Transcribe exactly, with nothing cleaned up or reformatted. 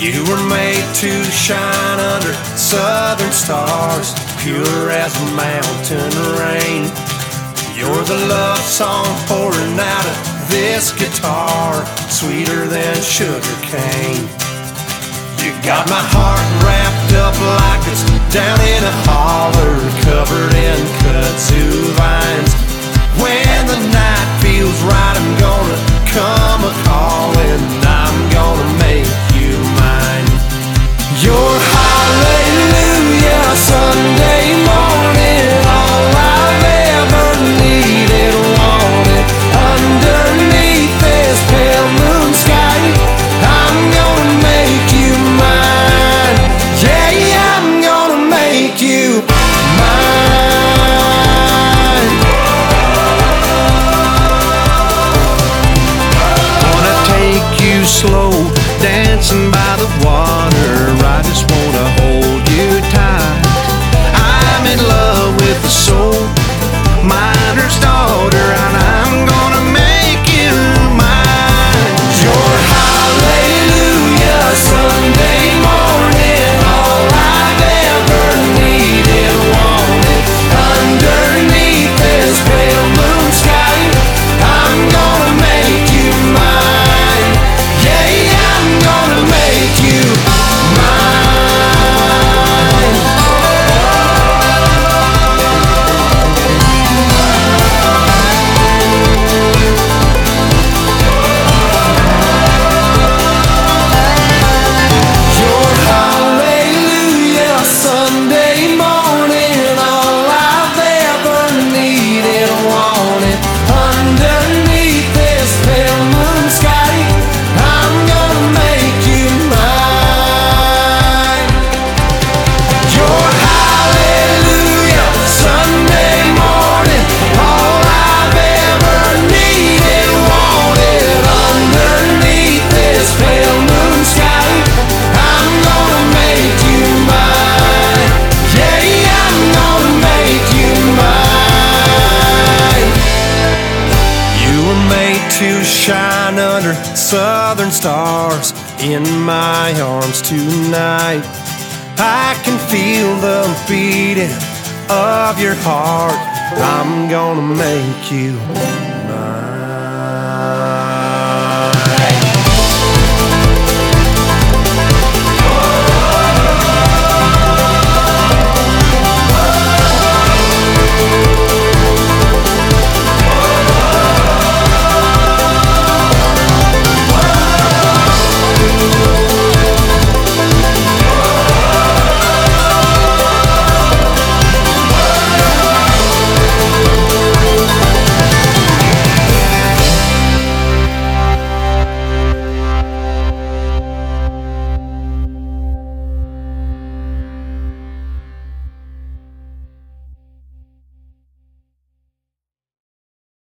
You were made to shine under southern stars, pure as mountain rain. You're the love song pouring out of this guitar, sweeter than sugar cane. You got my heart wrapped up like it's down in a holler, covered in kudzu vines. When the night feels right, I'm gonna come a-calling, I'm gonna make you mine. Your hallelujah Sunday morning, all I've ever needed, wanted. Underneath this pale moon sky, I'm gonna make you mine. Yeah, I'm gonna make you mine. Wanna take you slow, dancing by the water. I just wanna hold you tight. I'm in love with the soul miner's daughter, and I'm gonna make you mine. Your hallelujah Sunday morning, all I've ever needed, wanted. Underneath this pale moon sky, I'm gonna make you mine. Yeah, I'm gonna make you mine. Your hallelujah Sunday morning, all I've ever needed, wanted. Underneath this pale moon sky, I'm gonna make you mine. Your hallelujah Sunday morning, all I've ever needed, wanted. Underneath this pale moon sky, I'm gonna make you mine. Yeah, I'm gonna make you mine. You were made to shine under southern stars, in my arms tonight. I can feel the beating of your heart. I'm gonna make you